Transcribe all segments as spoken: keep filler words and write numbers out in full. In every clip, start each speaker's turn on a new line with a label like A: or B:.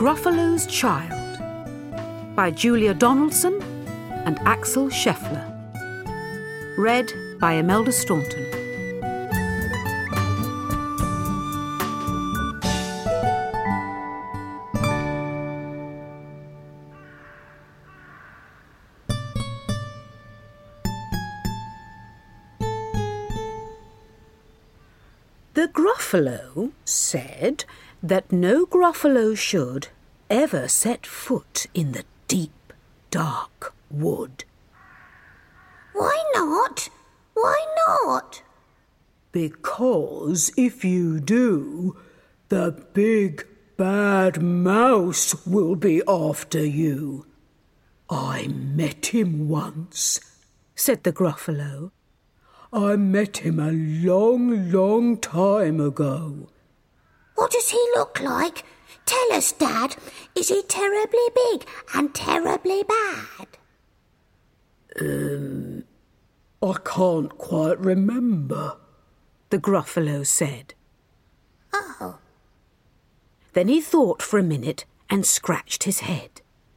A: Gruffalo's Child by Julia Donaldson and Axel Scheffler. Read by Imelda Staunton. The Gruffalo said that no Gruffalo should ever set foot in the deep, dark wood.
B: Why not? Why not?
C: Because if you do, the big bad mouse will be after you. I met him once, said the Gruffalo. I met him a long, long time ago.
B: What does he look like? Tell us, Dad. Is he terribly big and terribly bad?
C: Um, I can't quite remember,
A: the Gruffalo said.
B: Oh.
A: Then he thought for a minute and scratched his head.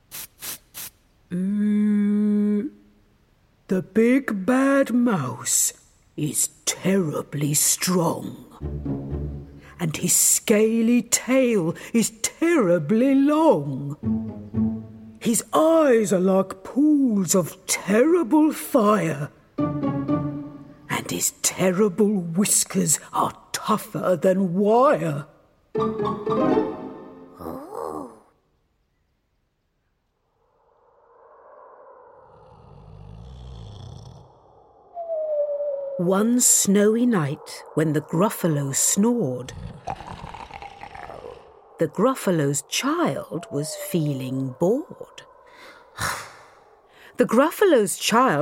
C: Mm, the big bad mouse is terribly strong, and his scaly tail is terribly long. His eyes are like pools of terrible fire, and his terrible whiskers are tougher than wire.
B: Oh.
A: One snowy night, when the Gruffalo snored, the Gruffalo's child was feeling bored. The Gruffalo's child